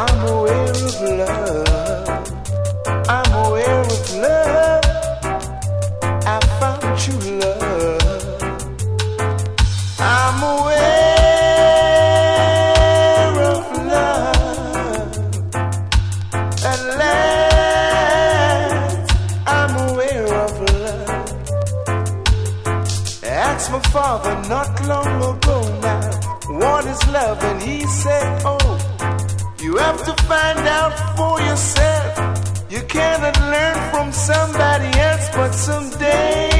I'm aware of love. I'm aware of love. I found true love. I'm aware of love. At last, I'm aware of love. Asked my father not long ago now, what is love? And he said, oh, you have to find out for yourself. You cannot learn from somebody else, but someday